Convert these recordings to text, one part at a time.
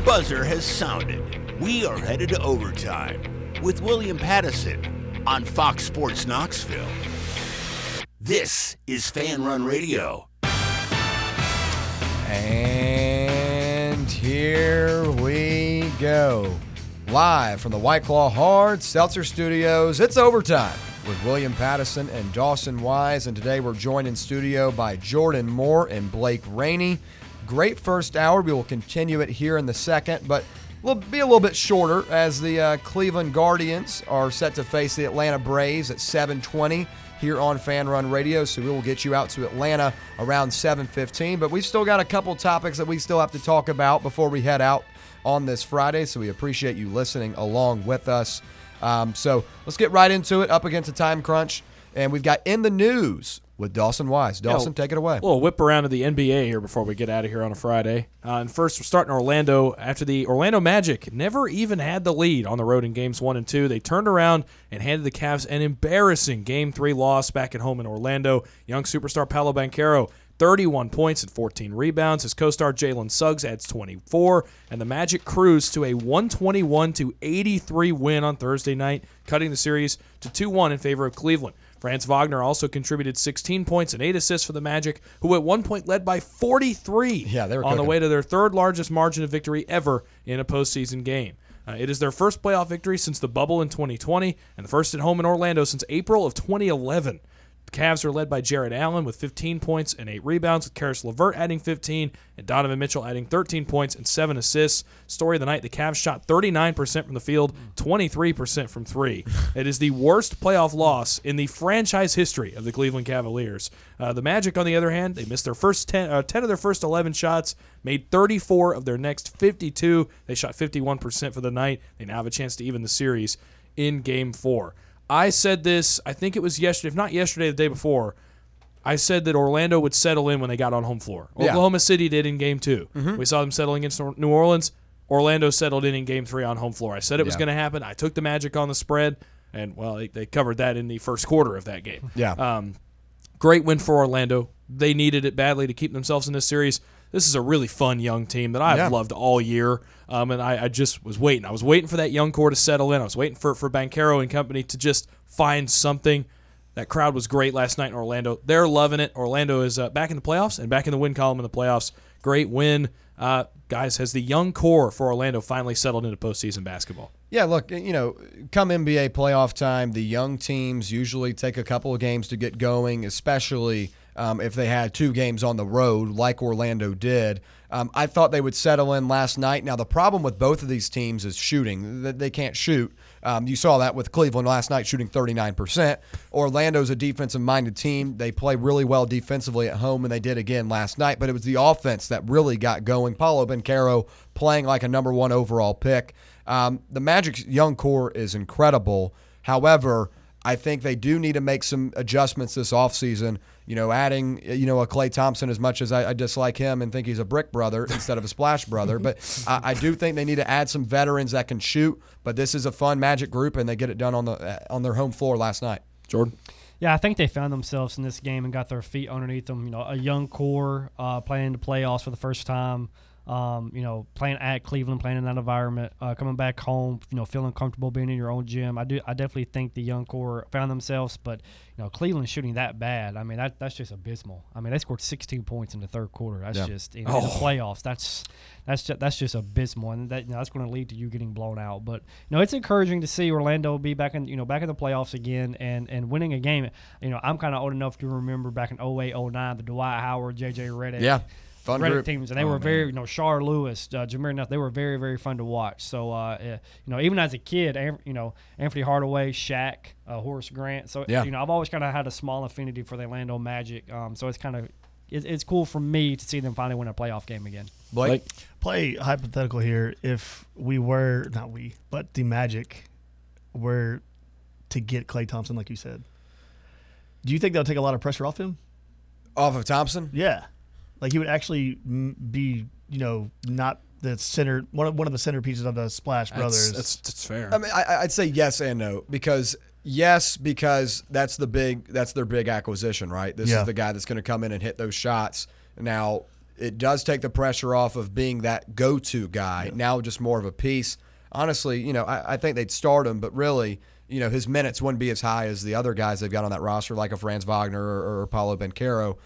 buzzer has sounded. We are headed to overtime with William Pattison on Fox Sports Knoxville. This is Fan Run Radio. And here we go. Live from the White Claw Hard Seltzer Studios, it's overtime with William Pattison and Dawson Wise. And today we're joined in studio by Jordan Moore and Blake Rainey. Great first hour. We will continue it here in the second, but we'll be a little bit shorter as the Cleveland Guardians are set to face the Atlanta Braves at 7:20 here on Fan Run Radio. So we will get you out to Atlanta around 7:15. But we've still got a couple topics that we still have to talk about before we head out on this Friday. So we appreciate you listening along with us. So let's get right into it, up against a time crunch. And we've got In the News with Dawson Wise. Dawson, take it away. A little whip around to the NBA here before we get out of here on a Friday. And first, we're starting Orlando. After the Orlando Magic never even had the lead on the road in Games 1 and 2, they turned around and handed the Cavs an embarrassing Game 3 loss back at home in Orlando. Young superstar Paolo Banchero, 31 points and 14 rebounds. His co-star Jalen Suggs adds 24, and the Magic cruised to a 121-83 win on Thursday night, cutting the series to 2-1 in favor of Cleveland. Franz Wagner also contributed 16 points and 8 assists for the Magic, who at one point led by 43 they were on the way to their third largest margin of victory ever in a postseason game. It is their first playoff victory since the bubble in 2020 and the first at home in Orlando since April of 2011. The Cavs are led by Jared Allen with 15 points and 8 rebounds, with Karis LeVert adding 15 and Donovan Mitchell adding 13 points and 7 assists. Story of the night, the Cavs shot 39% from the field, 23% from three. It is the worst playoff loss in the franchise history of the Cleveland Cavaliers. The Magic, on the other hand, they missed their first 10 of their first 11 shots, made 34 of their next 52. They shot 51% for the night. They now have a chance to even the series in Game 4. I said this, I think it was yesterday, if not yesterday, the day before. I said that Orlando would settle in when they got on home floor. Oklahoma City did in Game 2. We saw them settling against New Orleans. Orlando settled in Game 3 on home floor. I said it was going to happen. I took the Magic on the spread, and, well, they covered that in the first quarter of that game. Great win for Orlando. They needed it badly to keep themselves in this series. This is a really fun young team that I've loved all year, and I just was waiting. I was waiting for that young core to settle in. I was waiting for Banchero and company to just find something. That crowd was great last night in Orlando. They're loving it. Orlando is back in the playoffs and back in the win column in the playoffs. Great win. Guys, has the young core for Orlando finally settled into postseason basketball? Yeah, look, come NBA playoff time, the young teams usually take a couple of games to get going, especially if they had 2 games on the road like Orlando did. I thought they would settle in last night. Now, the problem with both of these teams is shooting. They can't shoot. You saw that with Cleveland last night, shooting 39%. Orlando's a defensive-minded team. They play really well defensively at home, and they did again last night. But it was the offense that really got going. Paolo Banchero playing like a number 1 overall pick. The Magic's young core is incredible. However, I think they do need to make some adjustments this offseason, adding, a Klay Thompson, as much as I dislike him and think he's a brick brother instead of a splash brother. But I do think they need to add some veterans that can shoot. But this is a fun Magic group, and they get it done on their home floor last night. Jordan? Yeah, I think they found themselves in this game and got their feet underneath them. A young core playing the playoffs for the first time. Playing at Cleveland, playing in that environment, coming back home, feeling comfortable being in your own gym. I definitely think the young core found themselves, but Cleveland shooting that bad. I mean, that's just abysmal. I mean, they scored 16 points in the third quarter. That's just in the playoffs. That's just abysmal, and that's going to lead to you getting blown out. But it's encouraging to see Orlando be back in the playoffs again and winning a game. I'm kind of old enough to remember back in 08, 09, the Dwight Howard, J.J. Redick. Fun Redick group. teams, and they were very, Shar Lewis, Jameer Nuff, they were very, very fun to watch. So, even as a kid, Anthony Hardaway, Shaq, Horace Grant. So, I've always kind of had a small affinity for the Orlando Magic. So it's cool for me to see them finally win a playoff game again. Blake? Play hypothetical here. If the Magic were to get Klay Thompson, like you said, do you think that would take a lot of pressure off him? Off of Thompson? Yeah. Like he would actually be, not the center, one of the centerpieces of the Splash Brothers. That's fair. I mean, I'd say yes and no because that's their big acquisition, right? This is the guy that's going to come in and hit those shots. Now, it does take the pressure off of being that go-to guy. Now just more of a piece. Honestly, I think they'd start him, but really, his minutes wouldn't be as high as the other guys they've got on that roster, like a Franz Wagner or Paulo Banchero.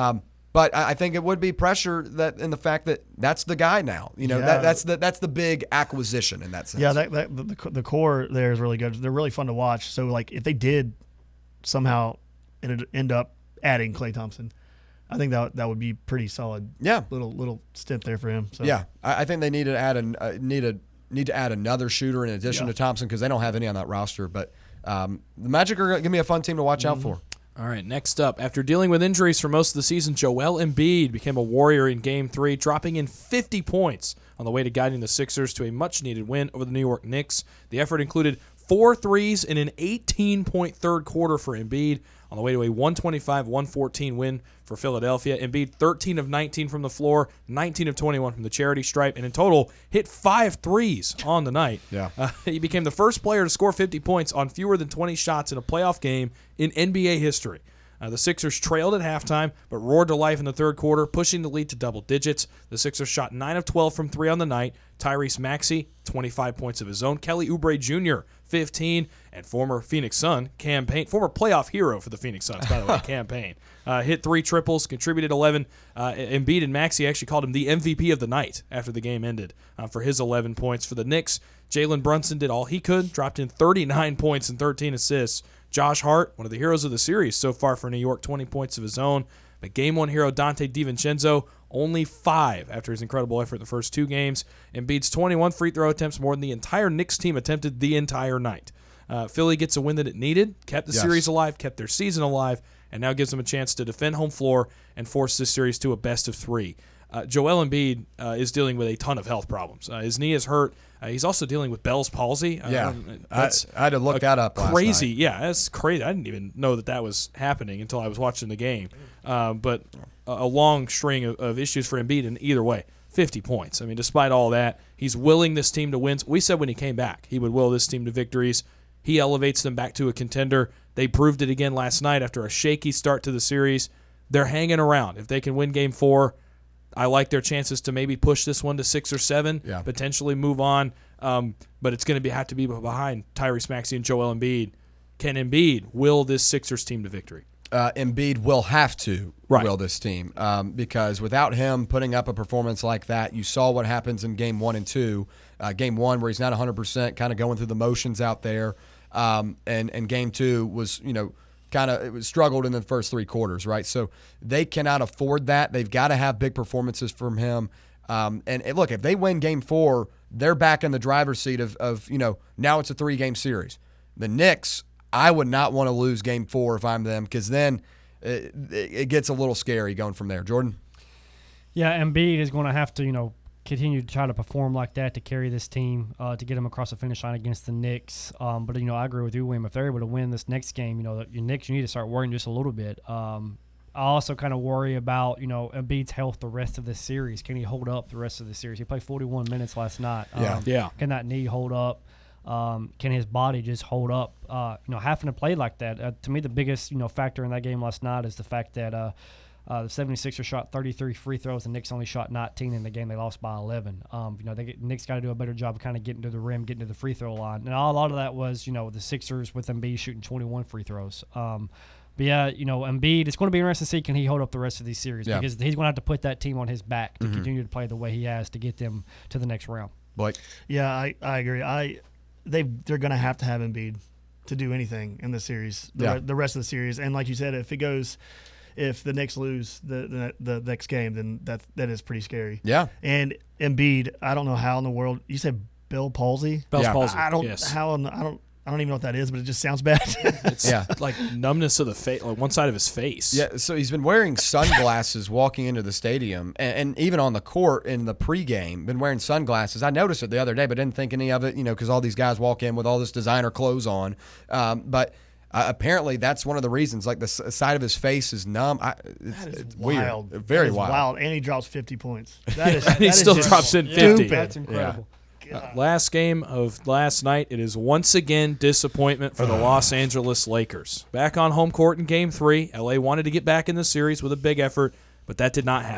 But I think it would be pressure that in the fact that that's the guy now. That's the big acquisition in that sense. Yeah, the core there is really good. They're really fun to watch. So, like, if they did somehow end up adding Klay Thompson, I think that would be pretty solid. Yeah, little stint there for him. So. Yeah, I think they need to add need to add another shooter in addition to Thompson because they don't have any on that roster. But the Magic are going to be a fun team to watch out for. All right, next up, after dealing with injuries for most of the season, Joel Embiid became a Warrior in Game 3, dropping in 50 points on the way to guiding the Sixers to a much-needed win over the New York Knicks. The effort included 4 threes in an 18-point third quarter for Embiid on the way to a 125-114 win for Philadelphia. Embiid 13 of 19 from the floor, 19 of 21 from the charity stripe, and in total hit 5 threes on the night. Yeah. He became the first player to score 50 points on fewer than 20 shots in a playoff game in NBA history. The Sixers trailed at halftime, but roared to life in the third quarter, pushing the lead to double digits. The Sixers shot 9 of 12 from 3 on the night. Tyrese Maxey, 25 points of his own. Kelly Oubre Jr., 15. And former Phoenix Sun, Cam Payne, former playoff hero for the Phoenix Suns, by the way, Cam Payne, hit 3 triples, contributed 11. Embiid and Maxey actually called him the MVP of the night after the game ended for his 11 points. For the Knicks, Jalen Brunson did all he could, dropped in 39 points and 13 assists. Josh Hart, one of the heroes of the series so far for New York, 20 points of his own. But Game 1 hero Dante DiVincenzo, only 5 after his incredible effort in the first 2 games. Embiid's 21 free throw attempts, more than the entire Knicks team attempted the entire night. Philly gets a win that it needed, kept the series alive, kept their season alive, and now gives them a chance to defend home floor and force this series to a best of 3. Joel Embiid is dealing with a ton of health problems. His knee is hurt. He's also dealing with Bell's palsy. I had to look that up last crazy. night. Yeah, that's crazy. I didn't even know that was happening until I was watching the game. But a long string of issues for Embiid in either way. 50 points. I mean, despite all that, he's willing this team to win. We said when he came back, he would will this team to victories. He elevates them back to a contender. They proved it again last night after a shaky start to the series. They're hanging around. If they can win Game 4, I like their chances to maybe push this one to 6 or 7, potentially move on. But it's going to have to be behind Tyrese Maxey and Joel Embiid. Can Embiid will this Sixers team to victory? Embiid will have to will this team because without him putting up a performance like that, you saw what happens in Game 1 and 2. Game 1 where he's not 100%, kind of going through the motions out there, and Game 2 was it was struggled in the first 3 quarters, right? So they cannot afford that. They've got to have big performances from him. And look, if they win Game 4, they're back in the driver's seat of now it's a 3-game series. The Knicks, I would not want to lose Game 4 if I'm them because then it gets a little scary going from there. Jordan? Yeah, Embiid is going to have to, continue to try to perform like that to carry this team to get them across the finish line against the Knicks. But I agree with you, William. If they're able to win this next game, your Knicks, you need to start worrying just a little bit. I also kind of worry about, Embiid's health the rest of this series. Can he hold up the rest of the series? He played 41 minutes last night. Can that knee hold up? Can his body just hold up? Having to play like that. To me, the biggest, factor in that game last night is the fact that the 76ers shot 33 free throws. The Knicks only shot 19 in the game. They lost by 11. Knicks got to do a better job of kind of getting to the rim, getting to the free throw line. And a lot of that was, the Sixers with Embiid shooting 21 free throws. But yeah, Embiid, it's going to be interesting to see can he hold up the rest of these series because he's going to have to put that team on his back to continue to play the way he has to get them to the next round. Blake? Yeah, I agree. They're going to have Embiid to do anything in the series, the rest of the series. And like you said, if the Knicks lose the next game, then that is pretty scary. Yeah. And Embiid, I don't know how in the world you said Bell's palsy. Bell's palsy. I don't I don't even know what that is, but it just sounds bad. It's like numbness of the face, like one side of his face. Yeah, so he's been wearing sunglasses walking into the stadium, and even on the court in the pregame, been wearing sunglasses. I noticed it the other day, but didn't think any of it, because all these guys walk in with all this designer clothes on. But apparently that's one of the reasons. Like the side of his face is numb. It's wild. Weird. Very wild. And he drops 50 points. That is. He still drops in 50. That's incredible. Yeah. Last game of last night, it is once again disappointment for the Los Angeles Lakers. Back on home court in Game 3, LA wanted to get back in the series with a big effort, but that did not happen.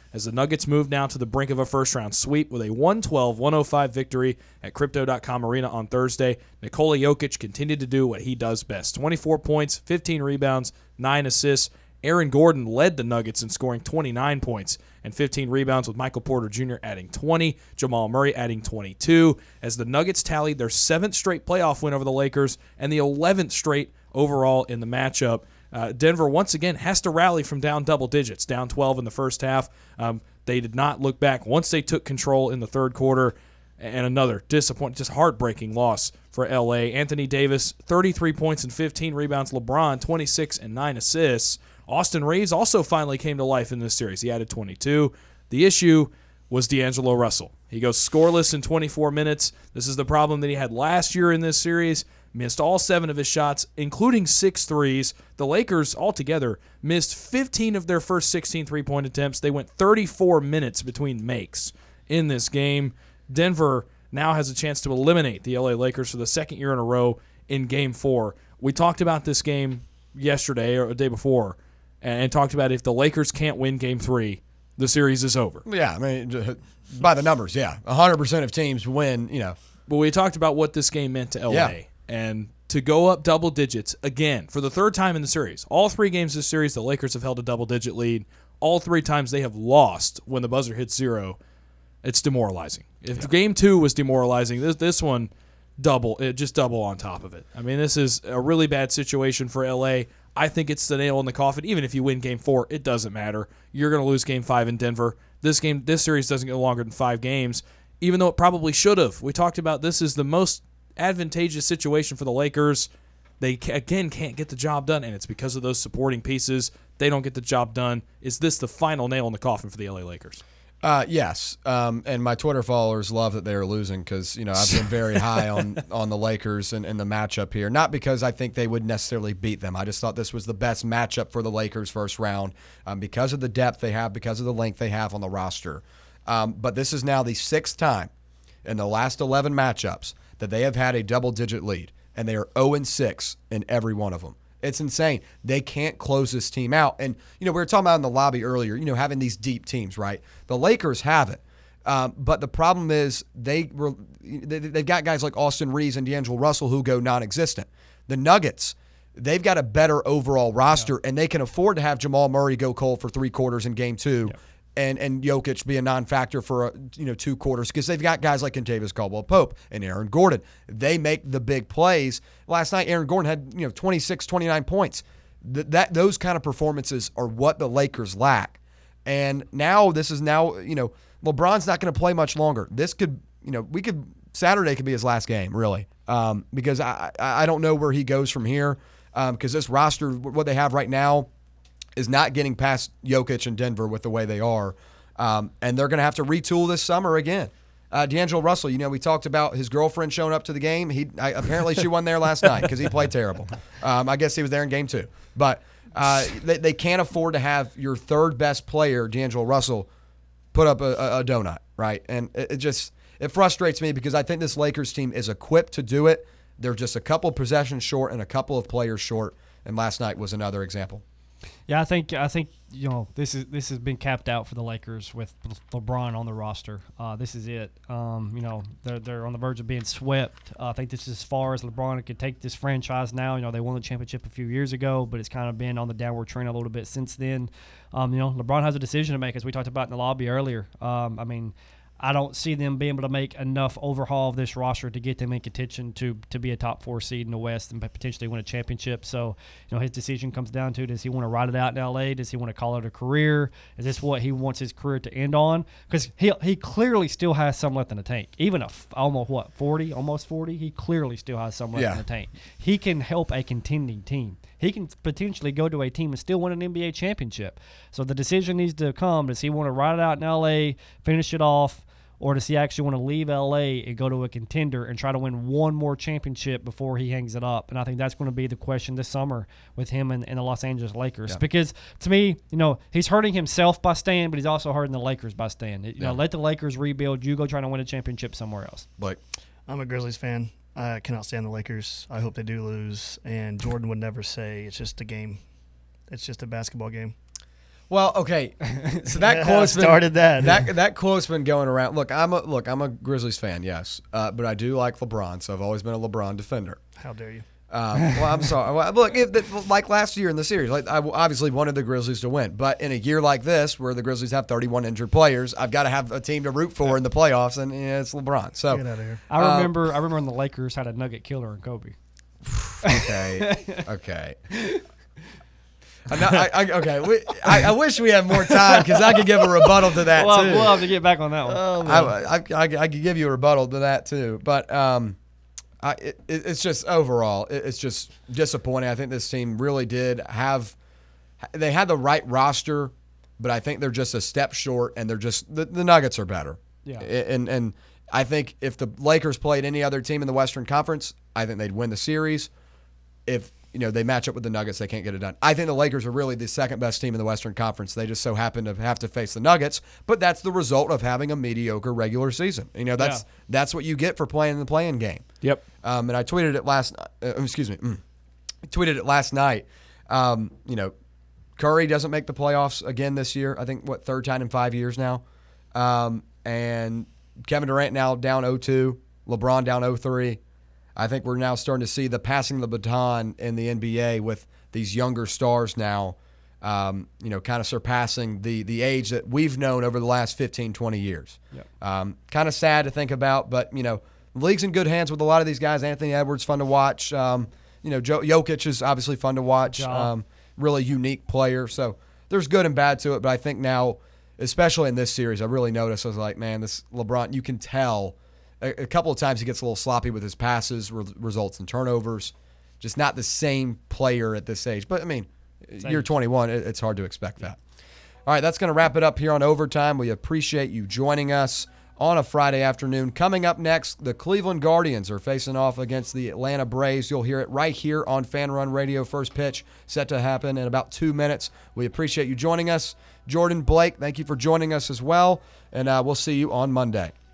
as the Nuggets move now to the brink of a first-round sweep with a 112-105 victory at Crypto.com Arena on Thursday. Nikola Jokic continued to do what he does best. 24 points, 15 rebounds, 9 assists. Aaron Gordon led the Nuggets in scoring 29 points and 15 rebounds, with Michael Porter Jr. adding 20, Jamal Murray adding 22, as the Nuggets tallied their 7th straight playoff win over the Lakers and the 11th straight overall in the matchup. Denver once again has to rally from down double digits, down 12 in the first half. They did not look back once they took control in the third quarter, and another disappointing, just heartbreaking loss for LA. Anthony Davis, 33 points and 15 rebounds. LeBron, 26 and 9 assists. Austin Reeves also finally came to life in this series. He added 22. The issue was D'Angelo Russell. He goes scoreless in 24 minutes. This is the problem that he had last year in this series. Missed all 7 of his shots, including 6 threes. The Lakers altogether missed 15 of their first 16 three-point attempts. They went 34 minutes between makes in this game. Denver now has a chance to eliminate the LA Lakers for the second year in a row in Game 4. We talked about this game yesterday or the day before, and talked about if the Lakers can't win Game 3, the series is over. Yeah, I mean, by the numbers, yeah. 100% of teams win, you know. But we talked about what this game meant to LA. Yeah. And to go up double digits again for the third time in the series. All 3 games this series, the Lakers have held a double-digit lead. All 3 times they have lost when the buzzer hits 0. It's demoralizing. If Game 2 was demoralizing, this one just double on top of it. I mean, this is a really bad situation for LA. I think it's the nail in the coffin. Even if you win Game 4, it doesn't matter. You're going to lose Game 5 in Denver. This series doesn't go longer than 5 games, even though it probably should have. We talked about this is the most advantageous situation for the Lakers. They, again, can't get the job done, and it's because of those supporting pieces. They don't get the job done. Is this the final nail in the coffin for the LA Lakers? Yes, and my Twitter followers love that they are losing because, I've been very high on the Lakers and the matchup here. Not because I think they would necessarily beat them. I just thought this was the best matchup for the Lakers first round because of the depth they have, because of the length they have on the roster. But this is now the 6th time in the last 11 matchups that they have had a double-digit lead, and they are 0-6 in every one of them. It's insane. They can't close this team out. And, we were talking about in the lobby earlier, having these deep teams, right? The Lakers have it. But the problem is they've got guys like Austin Reeves and D'Angelo Russell who go non-existent. The Nuggets, they've got a better overall roster, and they can afford to have Jamal Murray go cold for 3 quarters in Game 2. Yeah. And Jokic be a non-factor for 2 quarters because they've got guys like Kentavious Caldwell-Pope and Aaron Gordon. They make the big plays. Last night, Aaron Gordon had 26, 29 points. Those kind of performances are what the Lakers lack. And now LeBron's not going to play much longer. This could Saturday could be his last game really because I don't know where he goes from here because this roster, what they have right now, is not getting past Jokic and Denver with the way they are. And they're going to have to retool this summer again. D'Angelo Russell, we talked about his girlfriend showing up to the game. Apparently she wasn't there last night because he played terrible. I guess he was there in Game 2. But they can't afford to have your third best player, D'Angelo Russell, put up a donut, right? And it frustrates me because I think this Lakers team is equipped to do it. They're just a couple of possessions short and a couple of players short. And last night was another example. Yeah, I think this has been capped out for the Lakers with LeBron on the roster. This is it. They're on the verge of being swept. I think this is as far as LeBron could take this franchise now. They won the championship a few years ago, but it's kind of been on the downward trend a little bit since then. LeBron has a decision to make, as we talked about in the lobby earlier. I don't see them being able to make enough overhaul of this roster to get them in contention to be a top 4 seed in the West and potentially win a championship. So, his decision comes down to, does he want to ride it out in L.A.? Does he want to call it a career? Is this what he wants his career to end on? Because he clearly still has some left in the tank. Even almost 40? He clearly still has some left in the tank. He can help a contending team. He can potentially go to a team and still win an NBA championship. So the decision needs to come. Does he want to ride it out in L.A., finish it off, or does he actually want to leave L.A. and go to a contender and try to win one more championship before he hangs it up? And I think that's going to be the question this summer with him and the Los Angeles Lakers. Yeah. Because, to me, he's hurting himself by staying, but he's also hurting the Lakers by staying. Let the Lakers rebuild. You go try to win a championship somewhere else. Blake. I'm a Grizzlies fan. I cannot stand the Lakers. I hope they do lose. And Jordan would never say it's just a game. It's just a basketball game. Well, okay. So that quote's been, started that. That quote's been going around. Look, I'm a Grizzlies fan, yes, but I do like LeBron, so I've always been a LeBron defender. How dare you? Well, I'm sorry. Well, look, like last year in the series, like I obviously wanted the Grizzlies to win, but in a year like this, where the Grizzlies have 31 injured players, I've got to have a team to root for in the playoffs, and it's LeBron. So Get out of here. I remember when the Lakers had a Nugget killer in Kobe. Okay. I wish we had more time because I could give a rebuttal to that too. We'll have to get back on that one. I could give you a rebuttal to that too, but it's just overall it's just disappointing. I think this team really did had the right roster, but I think they're just a step short, and they're just the Nuggets are better. Yeah, and I think if the Lakers played any other team in the Western Conference, I think they'd win the series. If they match up with the Nuggets, they can't get it done. I think the Lakers are really the second best team in the Western Conference. They just so happen to have to face the Nuggets, but that's the result of having a mediocre regular season. That's what you get for playing in the play-in game. Yep. And I tweeted it last. Tweeted it last night. Curry doesn't make the playoffs again this year. I think third time in 5 years now. And Kevin Durant now down 0-2. LeBron down 0-3. I think we're now starting to see the passing the baton in the NBA with these younger stars now, kind of surpassing the age that we've known over the last 15, 20 years. Yep. Kind of sad to think about, but, the league's in good hands with a lot of these guys. Anthony Edwards, fun to watch. Jokic is obviously fun to watch. Really unique player. So there's good and bad to it, but I think now, especially in this series, I really noticed, I was like, man, this LeBron, you can tell – a couple of times he gets a little sloppy with his passes, results in turnovers. Just not the same player at this age. But, you're 21. It's hard to expect that. All right, that's going to wrap it up here on Overtime. We appreciate you joining us on a Friday afternoon. Coming up next, the Cleveland Guardians are facing off against the Atlanta Braves. You'll hear it right here on Fan Run Radio. First pitch set to happen in about 2 minutes. We appreciate you joining us. Jordan, Blake, thank you for joining us as well. And we'll see you on Monday.